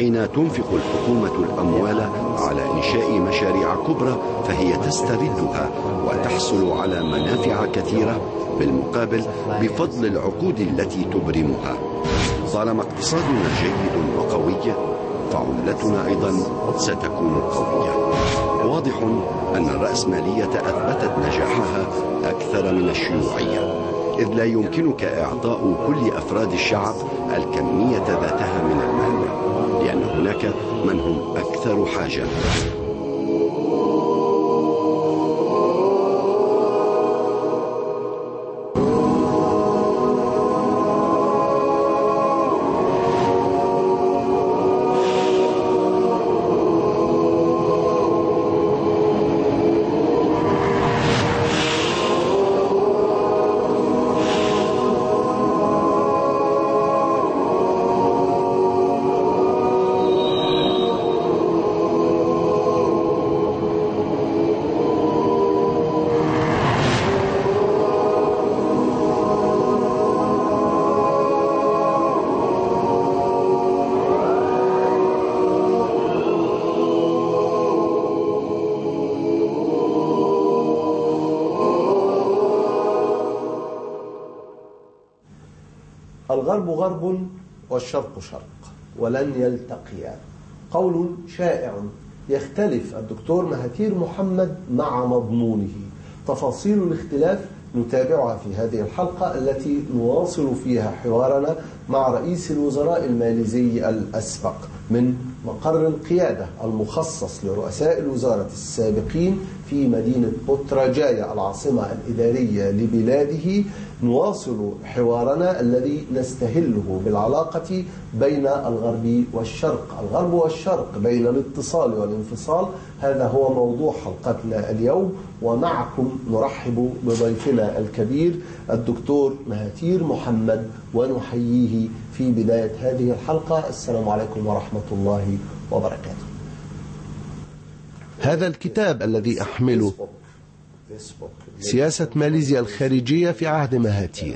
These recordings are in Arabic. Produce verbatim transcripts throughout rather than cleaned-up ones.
حين تنفق الحكومة الأموال على إنشاء مشاريع كبرى فهي تستردها وتحصل على منافع كثيرة بالمقابل بفضل العقود التي تبرمها. طالما اقتصادنا جيد وقوي فعملتنا أيضا ستكون قوية. واضح أن الرأسمالية أثبتت نجاحها أكثر من الشيوعية، إذ لا يمكنك إعطاء كل أفراد الشعب الكمية ذاتها من المال، لأن هناك من هم أكثر حاجة. الغرب غرب والشرق شرق ولن يلتقيا، قول شائع يختلف الدكتور مهاتير محمد مع مضمونه. تفاصيل الاختلاف نتابعها في هذه الحلقة التي نواصل فيها حوارنا مع رئيس الوزراء الماليزي الأسبق من مقر القيادة المخصص لرؤساء الوزارة السابقين في مدينة بوتراجايا العاصمة الإدارية لبلاده. نواصل حوارنا الذي نستهله بالعلاقة بين الغرب والشرق، الغرب والشرق بين الاتصال والانفصال. هذا هو موضوع حلقتنا اليوم، ومعكم نرحب بضيفنا الكبير الدكتور مهاتير محمد ونحييه في بداية هذه الحلقة. السلام عليكم ورحمة الله وبركاته. هذا الكتاب الذي أحمله سياسة ماليزيا الخارجية في عهد مهاتير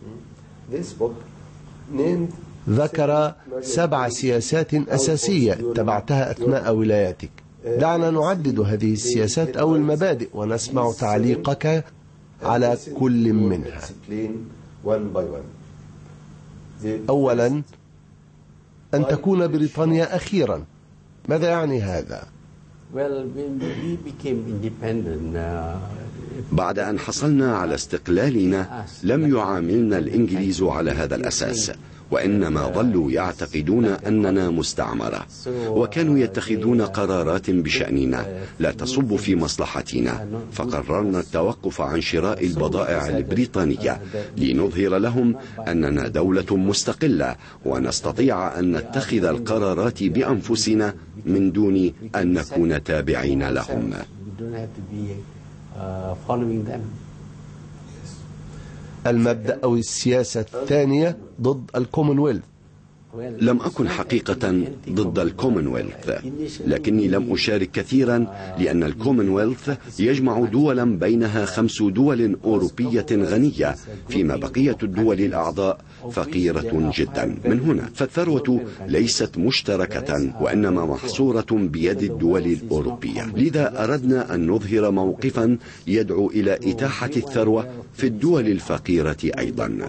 ذكر سبع سياسات أساسية اتبعتها أثناء ولايتك. دعنا نعدد هذه السياسات أو المبادئ ونسمع تعليقك على كل منها. أولا، أن تكون بريطانيا أخيرا. ماذا يعني هذا؟ بعد أن حصلنا على استقلالنا لم يعاملنا الإنجليز على هذا الأساس، وإنما ظلوا يعتقدون أننا مستعمرة، وكانوا يتخذون قرارات بشأننا لا تصب في مصلحتنا. فقررنا التوقف عن شراء البضائع البريطانية لنظهر لهم أننا دولة مستقلة ونستطيع أن نتخذ القرارات بأنفسنا من دون أن نكون تابعين لهم. المبدأ أو السياسة الثانية ضد الكومنولث. لم أكن حقيقة ضد الكومنولث، لكني لم أشارك كثيرا لأن الكومنولث يجمع دولا بينها خمس دول أوروبية غنية، فيما بقية الدول الأعضاء فقيرة جدا. من هنا فالثروة ليست مشتركة وإنما محصورة بيد الدول الأوروبية. لذا أردنا أن نظهر موقفا يدعو إلى إتاحة الثروة في الدول الفقيرة أيضا.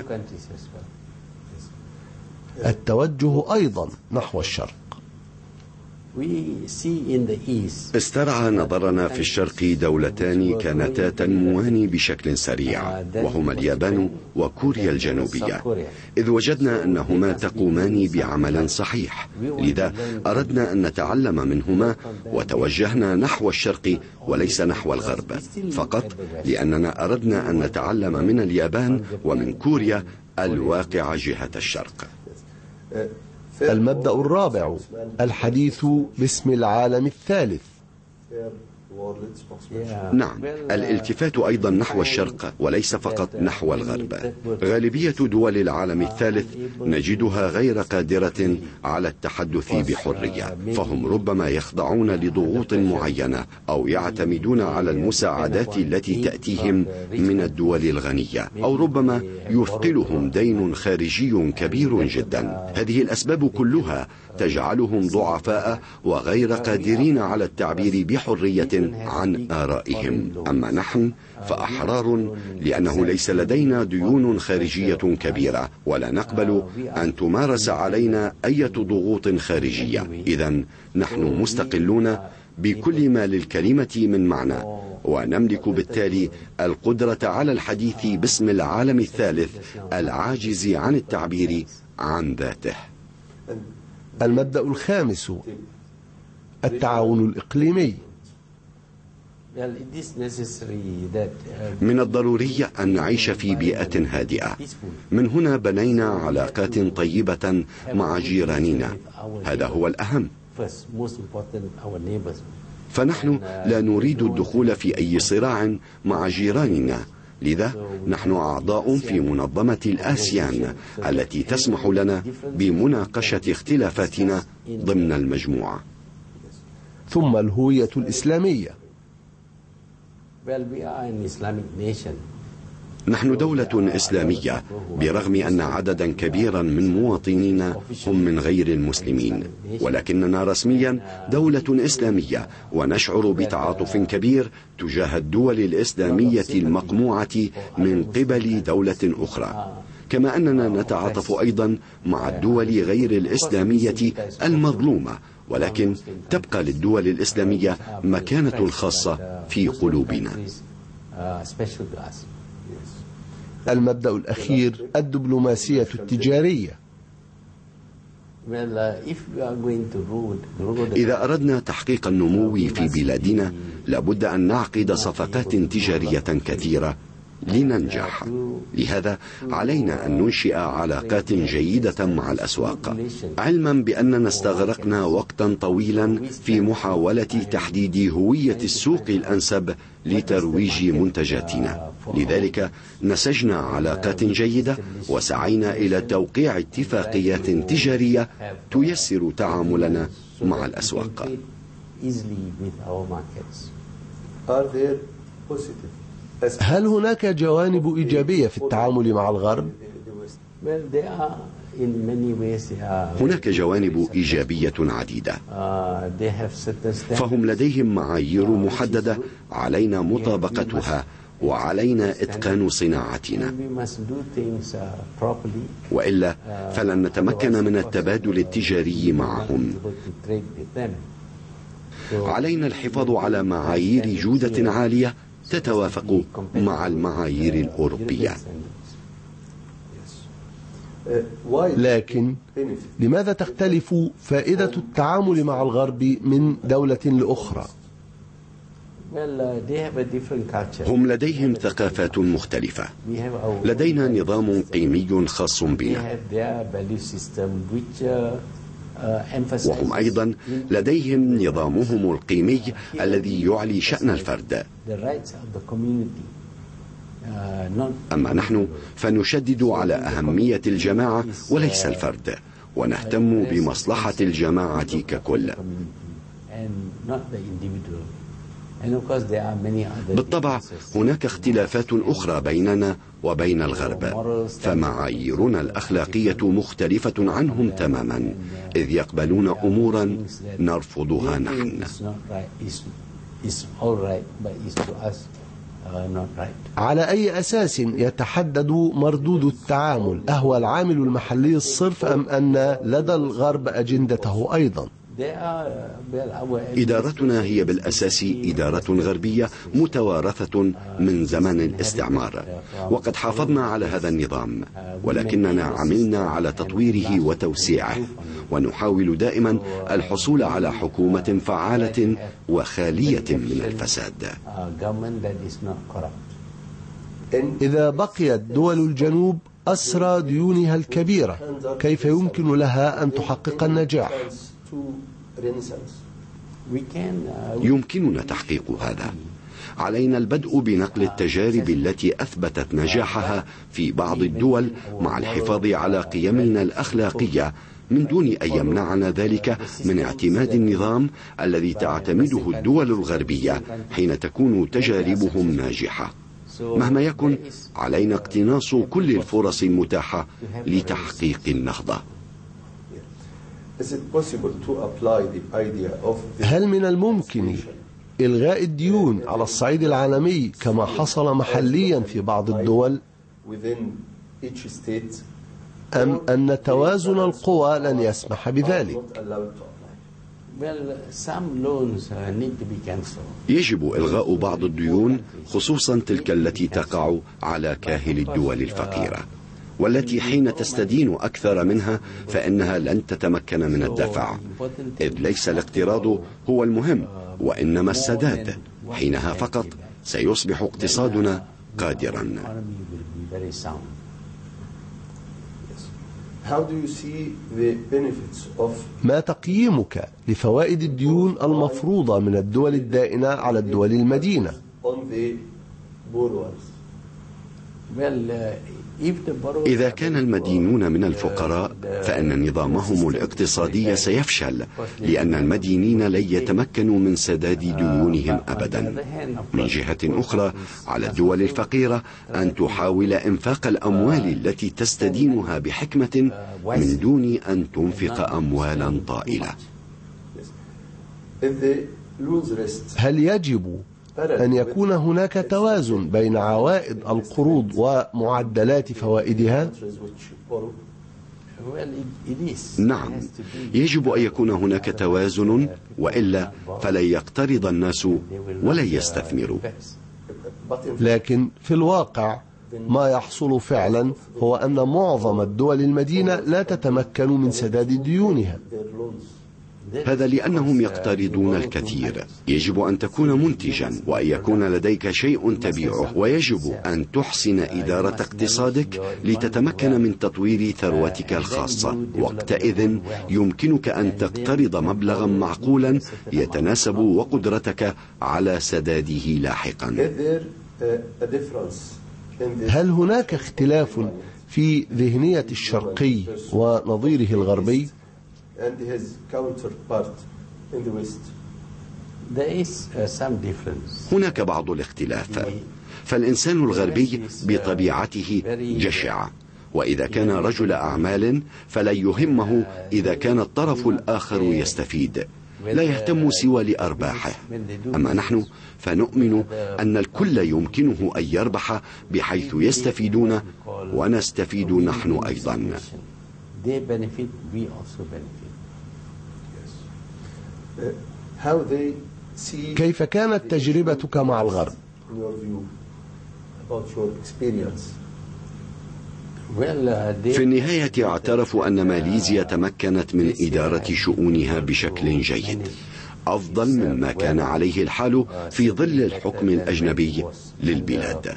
التوجه أيضا نحو الشرق. استرعى نظرنا في الشرق دولتان كانتا تنموان بشكل سريع، وهما اليابان وكوريا الجنوبية، إذ وجدنا أنهما تقومان بعمل صحيح. لذا أردنا أن نتعلم منهما وتوجهنا نحو الشرق وليس نحو الغرب فقط، لأننا أردنا أن نتعلم من اليابان ومن كوريا الواقع جهة الشرق. المبدأ الرابع، الحديث باسم العالم الثالث. نعم، الالتفات أيضا نحو الشرق وليس فقط نحو الغرب. غالبية دول العالم الثالث نجدها غير قادرة على التحدث بحرية، فهم ربما يخضعون لضغوط معينة أو يعتمدون على المساعدات التي تأتيهم من الدول الغنية، أو ربما يثقلهم دين خارجي كبير جدا. هذه الأسباب كلها تجعلهم ضعفاء وغير قادرين على التعبير بحرية عن آرائهم. أما نحن فأحرار، لأنه ليس لدينا ديون خارجية كبيرة ولا نقبل أن تمارس علينا أي ضغوط خارجية. إذن نحن مستقلون بكل ما للكلمة من معنى، ونملك بالتالي القدرة على الحديث باسم العالم الثالث العاجز عن التعبير عن ذاته. المبدأ الخامس التعاون الإقليمي. من الضروري أن نعيش في بيئة هادئة. من هنا بنينا علاقات طيبة مع جيراننا، هذا هو الأهم. فنحن لا نريد الدخول في أي صراع مع جيراننا، لذا نحن أعضاء في منظمة الآسيان التي تسمح لنا بمناقشة اختلافاتنا ضمن المجموعة. ثم الهوية الإسلامية. نحن دولة إسلامية برغم أن عددا كبيرا من مواطنينا هم من غير المسلمين، ولكننا رسميا دولة إسلامية ونشعر بتعاطف كبير تجاه الدول الإسلامية المقموعة من قبل دولة أخرى، كما أننا نتعاطف أيضا مع الدول غير الإسلامية المظلومة، ولكن تبقى للدول الإسلامية مكانة خاصة في قلوبنا. المبدأ الأخير الدبلوماسية التجارية. إذا أردنا تحقيق النمو في بلادنا لابد أن نعقد صفقات تجارية كثيرة لننجح. لهذا علينا أن ننشئ علاقات جيدة مع الأسواق، علما بأننا استغرقنا وقتا طويلا في محاولة تحديد هوية السوق الأنسب لترويج منتجاتنا. لذلك نسجنا علاقات جيدة وسعينا إلى توقيع اتفاقيات تجارية تيسر تعاملنا مع الأسواق. هل هناك جوانب إيجابية في التعامل مع الغرب؟ هناك جوانب إيجابية عديدة، فهم لديهم معايير محددة علينا مطابقتها وعلينا إتقان صناعتنا، وإلا فلن نتمكن من التبادل التجاري معهم. علينا الحفاظ على معايير جودة عالية تتوافق مع المعايير الأوروبية. لكن لماذا تختلف فائدة التعامل مع الغرب من دولة لأخرى؟ هم لديهم ثقافات مختلفة، لدينا نظام قيمي خاص بنا، وهم أيضا لديهم نظامهم القيمي الذي يعلي شأن الفرد. أما نحن فنشدد على أهمية الجماعة وليس الفرد، ونهتم بمصلحة الجماعة ككل. بالطبع هناك اختلافات أخرى بيننا وبين الغرب، فمعاييرنا الأخلاقية مختلفة عنهم تماما، إذ يقبلون أمورا نرفضها نحن. على أي أساس يتحدد مردود التعامل؟ أهو العامل المحلي الصرف أم أن لدى الغرب أجندته أيضا؟ إدارتنا هي بالأساس إدارة غربية متوارثة من زمن الاستعمار، وقد حافظنا على هذا النظام، ولكننا عملنا على تطويره وتوسيعه، ونحاول دائما الحصول على حكومة فعالة وخالية من الفساد. إذا بقيت دول الجنوب أسرى ديونها الكبيرة، كيف يمكن لها أن تحقق النجاح؟ يمكننا تحقيق هذا. علينا البدء بنقل التجارب التي أثبتت نجاحها في بعض الدول مع الحفاظ على قيمنا الأخلاقية، من دون أن يمنعنا ذلك من اعتماد النظام الذي تعتمده الدول الغربية حين تكون تجاربهم ناجحة. مهما يكن، علينا اقتناص كل الفرص المتاحة لتحقيق النهضة. هل من الممكن إلغاء الديون على الصعيد العالمي كما حصل محليا في بعض الدول، أم أن توازن القوى لن يسمح بذلك؟ يجب إلغاء بعض الديون، خصوصا تلك التي تقع على كاهل الدول الفقيرة، والتي حين تستدين أكثر منها فإنها لن تتمكن من الدفع، إذ ليس الاقتراض هو المهم وإنما السداد. حينها فقط سيصبح اقتصادنا قادرا. ما تقييمك لفوائد الديون المفروضة من الدول الدائنة على الدول المدينة؟ إذا كان المدينون من الفقراء فإن نظامهم الاقتصادي سيفشل، لأن المدينين لن يتمكنوا من سداد ديونهم أبدا. من جهة أخرى، على الدول الفقيرة أن تحاول إنفاق الأموال التي تستدينها بحكمة من دون أن تنفق أموالا طائلة. هل يجب أن يكون هناك توازن بين عوائد القروض ومعدلات فوائدها؟ نعم، يجب أن يكون هناك توازن، وإلا فلن يقترض الناس ولن يستثمروا. لكن في الواقع ما يحصل فعلا هو أن معظم الدول المدينة لا تتمكن من سداد ديونها. هذا لأنهم يقترضون الكثير. يجب أن تكون منتجا، وأن يكون لديك شيء تبيعه، ويجب أن تحسن إدارة اقتصادك لتتمكن من تطوير ثروتك الخاصة. وقتئذ يمكنك أن تقترض مبلغا معقولا يتناسب وقدرتك على سداده لاحقا. هل هناك اختلاف في ذهنية الشرقي ونظيره الغربي؟ and his counterpart in the West. There is uh, some difference. هناك بعض الاختلاف. فالإنسان الغربي بطبيعته جشع، وإذا كان رجل أعمال فلا يهمه إذا كان الطرف الآخر يستفيد، لا يهتم سوى لأرباحه. أما نحن فنؤمن أن الكل يمكنه أن يربح بحيث يستفيدون ونستفيد نحن أيضا. They benefit, we also benefit. كيف كانت تجربتك مع الغرب؟ في النهاية اعترفوا أن ماليزيا تمكنت من إدارة شؤونها بشكل جيد، أفضل مما كان عليه الحال في ظل الحكم الأجنبي للبلاد.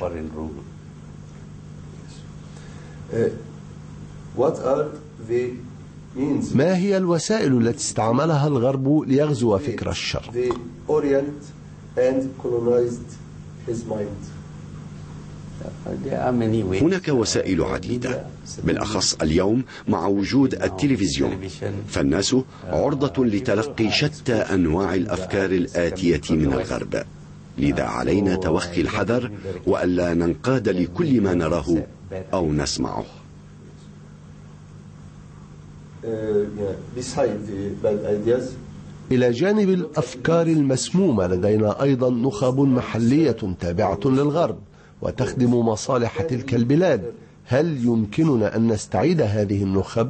ما هي الوسائل التي استعملها الغرب ليغزو فكر الشرق؟ هناك وسائل عديدة، بالأخص اليوم مع وجود التلفزيون، فالناس عرضة لتلقي شتى أنواع الأفكار الآتية من الغرب. لذا علينا توخي الحذر وألا ننقاد لكل ما نراه أو نسمعه. إلى جانب الأفكار المسمومة لدينا أيضا نخب محلية تابعة للغرب وتخدم مصالح تلك البلاد. هل يمكننا أن نستعيد هذه النخب؟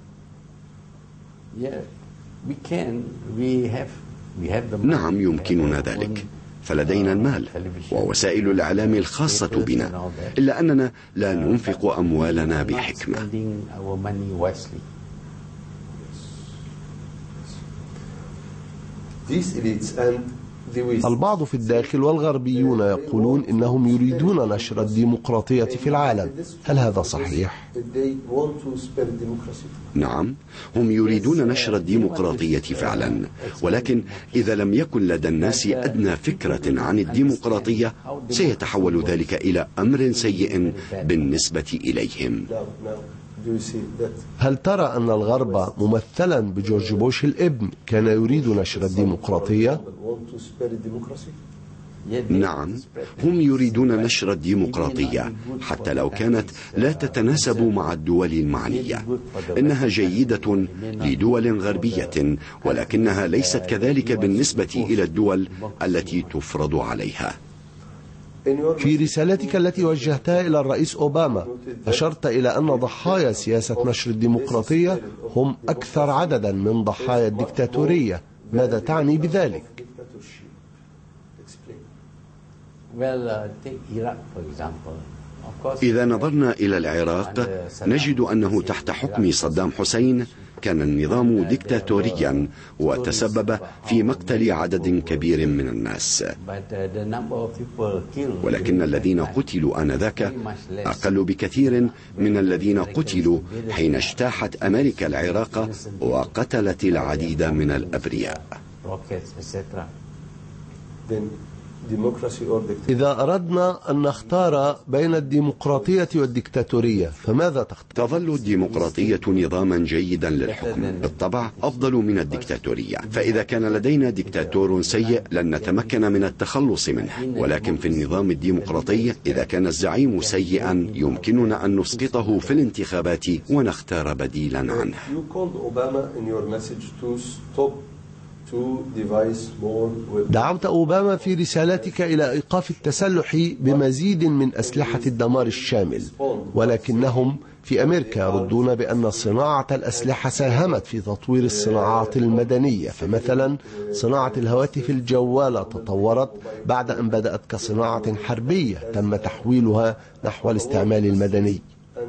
نعم، يمكننا ذلك، فلدينا المال ووسائل الإعلام الخاصة بنا، إلا أننا لا ننفق أموالنا بحكمة. البعض في الداخل والغربيون يقولون إنهم يريدون نشر الديمقراطية في العالم. هل هذا صحيح؟ نعم، هم يريدون نشر الديمقراطية فعلا، ولكن إذا لم يكن لدى الناس أدنى فكرة عن الديمقراطية سيتحول ذلك إلى أمر سيء بالنسبة إليهم. هل ترى أن الغرب ممثلا بجورج بوش الابن كان يريد نشر الديمقراطية؟ نعم، هم يريدون نشر الديمقراطية حتى لو كانت لا تتناسب مع الدول المعنية. إنها جيدة لدول غربية، ولكنها ليست كذلك بالنسبة إلى الدول التي تفرض عليها. في رسالتك التي وجهتها إلى الرئيس أوباما أشرت إلى أن ضحايا سياسة نشر الديمقراطية هم أكثر عددا من ضحايا الدكتاتورية. ماذا تعني بذلك؟ إذا نظرنا إلى العراق نجد أنه تحت حكم صدام حسين كان النظام ديكتاتوريا وتسبب في مقتل عدد كبير من الناس، ولكن الذين قتلوا آنذاك أقل بكثير من الذين قتلوا حين اجتاحت أمريكا العراق وقتلت العديد من الأبرياء. إذا أردنا أن نختار بين الديمقراطية والديكتاتورية فماذا تختار؟ تظل الديمقراطية نظاما جيدا للحكم، بالطبع أفضل من الديكتاتورية. فإذا كان لدينا ديكتاتور سيء لن نتمكن من التخلص منه، ولكن في النظام الديمقراطي إذا كان الزعيم سيئا يمكننا أن نسقطه في الانتخابات ونختار بديلا عنه. دعوت أوباما في رسالتك إلى إيقاف التسلح بمزيد من أسلحة الدمار الشامل، ولكنهم في أمريكا يردون بأن صناعة الأسلحة ساهمت في تطوير الصناعات المدنية. فمثلا صناعة الهواتف الجوالة تطورت بعد أن بدأت كصناعة حربية تم تحويلها نحو الاستعمال المدني.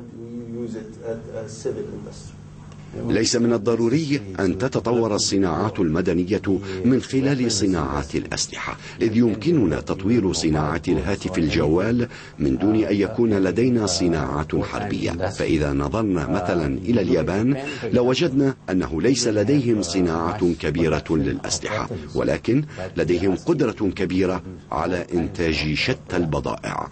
ليس من الضروري أن تتطور الصناعات المدنية من خلال صناعات الأسلحة، إذ يمكننا تطوير صناعة الهاتف الجوال من دون أن يكون لدينا صناعات حربية. فإذا نظرنا مثلا إلى اليابان لوجدنا أنه ليس لديهم صناعة كبيرة للأسلحة، ولكن لديهم قدرة كبيرة على إنتاج شتى البضائع.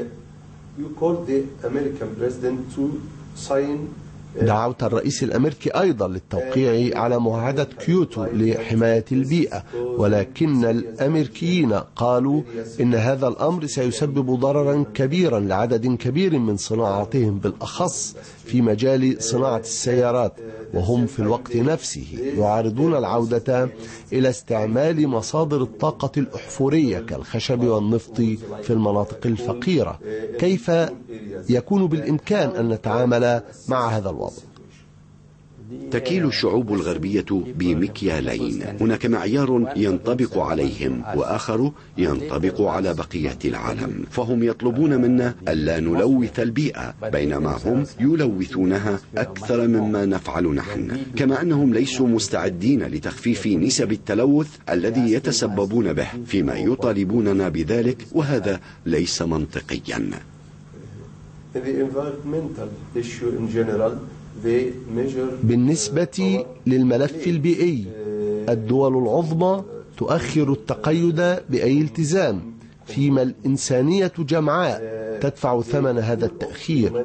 دعوت الرئيس الأمريكي أيضا للتوقيع على معاهدة كيوتو لحماية البيئة، ولكن الأمريكيين قالوا إن هذا الأمر سيسبب ضررا كبيرا لعدد كبير من صناعاتهم، بالأخص في مجال صناعة السيارات، وهم في الوقت نفسه يعارضون العودة إلى استعمال مصادر الطاقة الأحفورية كالخشب والنفط في المناطق الفقيرة. كيف يكون بالإمكان أن نتعامل مع هذا الوضع؟ تكيل الشعوب الغربية بمكيالين، هناك معيار ينطبق عليهم وآخر ينطبق على بقية العالم، فهم يطلبون منا ألا نلوث البيئة بينما هم يلوثونها أكثر مما نفعل نحن، كما أنهم ليسوا مستعدين لتخفيف نسب التلوث الذي يتسببون به فيما يطالبوننا بذلك، وهذا ليس منطقيا. بالنسبة للملف البيئي الدول العظمى تؤخر التقيد بأي التزام، فيما الإنسانية جمعاء تدفع ثمن هذا التأخير.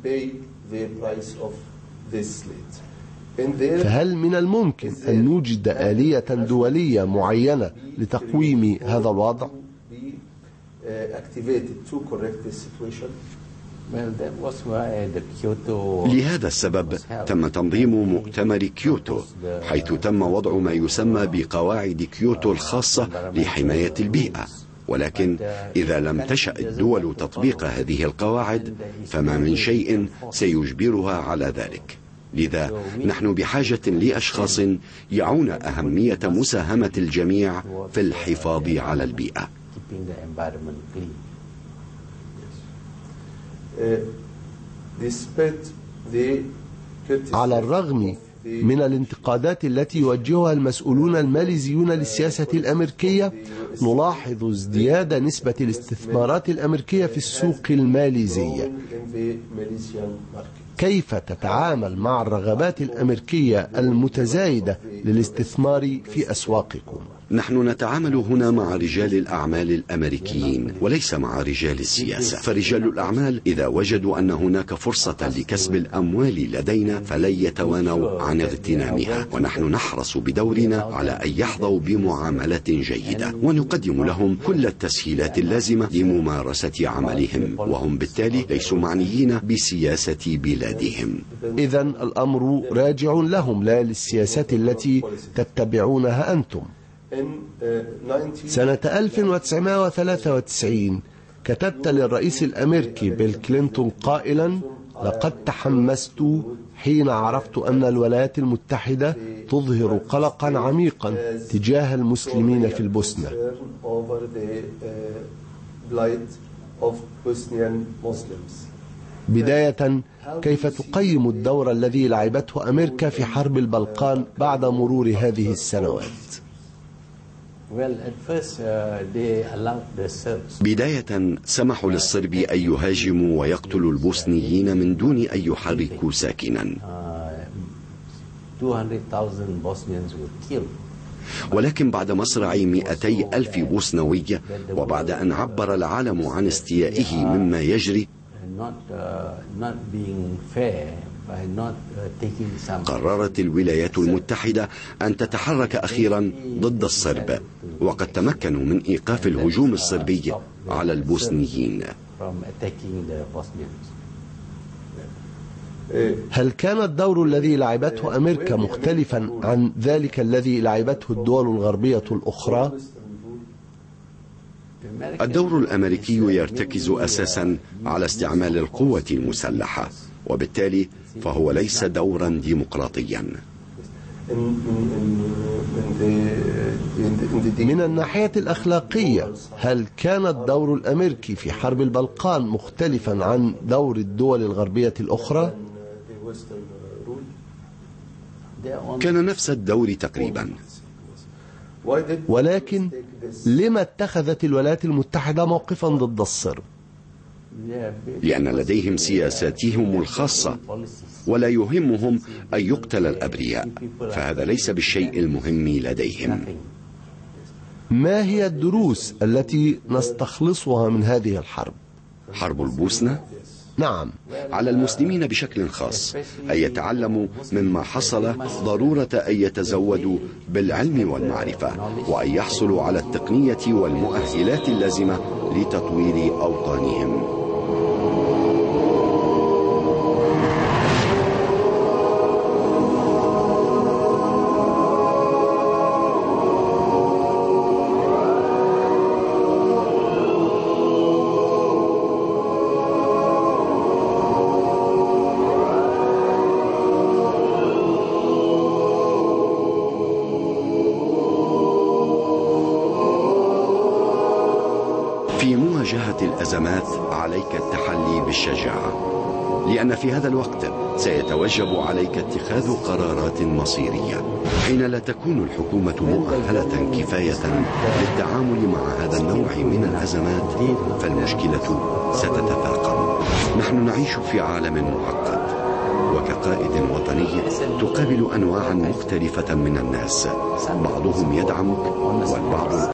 فهل من الممكن أن نوجد آلية دولية معينة لتقويم هذا الوضع؟ لهذا السبب تم تنظيم مؤتمر كيوتو، حيث تم وضع ما يسمى بقواعد كيوتو الخاصة لحماية البيئة، ولكن إذا لم تشأ الدول تطبيق هذه القواعد فما من شيء سيجبرها على ذلك. لذا نحن بحاجة لأشخاص يعون أهمية مساهمة الجميع في الحفاظ على البيئة. على الرغم من الانتقادات التي يوجهها المسؤولون الماليزيون للسياسة الأمريكية نلاحظ ازدياد نسبة الاستثمارات الأمريكية في السوق الماليزية. كيف تتعامل مع الرغبات الأمريكية المتزايدة للاستثمار في أسواقكم؟ نحن نتعامل هنا مع رجال الأعمال الأمريكيين وليس مع رجال السياسة، فرجال الأعمال إذا وجدوا أن هناك فرصة لكسب الأموال لدينا فلن يتوانوا عن اغتنامها، ونحن نحرص بدورنا على أن يحظوا بمعاملة جيدة ونقدم لهم كل التسهيلات اللازمة لممارسة عملهم، وهم بالتالي ليسوا معنيين بسياسة بلادهم. إذن الأمر راجع لهم لا للسياسات التي تتبعونها أنتم. سنة ألف وتسعمائة وثلاثة وتسعين كتبت للرئيس الأمريكي بيل كلينتون قائلا: لقد تحمست حين عرفت أن الولايات المتحدة تظهر قلقا عميقا تجاه المسلمين في البوسنة. بداية، كيف تقيم الدور الذي لعبته أمريكا في حرب البلقان بعد مرور هذه السنوات؟ بداية سمحوا للصرب أن يهاجموا ويقتلوا البوسنيين من دون أن يحركوا ساكنا، ولكن بعد مصرع مئتي ألف بوسنوي وبعد أن عبر العالم عن استيائه مما يجري، قررت الولايات المتحدة أن تتحرك أخيرا ضد الصرب، وقد تمكنوا من إيقاف الهجوم الصربي على البوسنيين. هل كان الدور الذي لعبته أمريكا مختلفا عن ذلك الذي لعبته الدول الغربية الأخرى؟ الدور الأمريكي يرتكز أساسا على استعمال القوة المسلحة، وبالتالي فهو ليس دورا ديمقراطيا. من الناحية الأخلاقية، هل كان الدور الأمريكي في حرب البلقان مختلفا عن دور الدول الغربية الأخرى؟ كان نفس الدور تقريبا. ولكن لما اتخذت الولايات المتحدة موقفا ضد الصرب؟ لأن لديهم سياساتهم الخاصة ولا يهمهم أن يقتل الأبرياء، فهذا ليس بالشيء المهم لديهم. ما هي الدروس التي نستخلصها من هذه الحرب؟ حرب البوسنة؟ نعم. على المسلمين بشكل خاص أن يتعلموا مما حصل ضرورة أن يتزودوا بالعلم والمعرفة، وأن يحصلوا على التقنية والمؤهلات اللازمة لتطوير أوطانهم. في مواجهة الأزمات عليك التحلي بالشجاعة، لأن في هذا الوقت سيتوجب عليك اتخاذ قرارات مصيرية. حين لا تكون الحكومة مؤهلة كفاية للتعامل مع هذا النوع من الأزمات فالمشكلة ستتفاقم. نحن نعيش في عالم معقد، وكقائد وطني تقابل أنواعا مختلفة من الناس، بعضهم يدعمك والبعض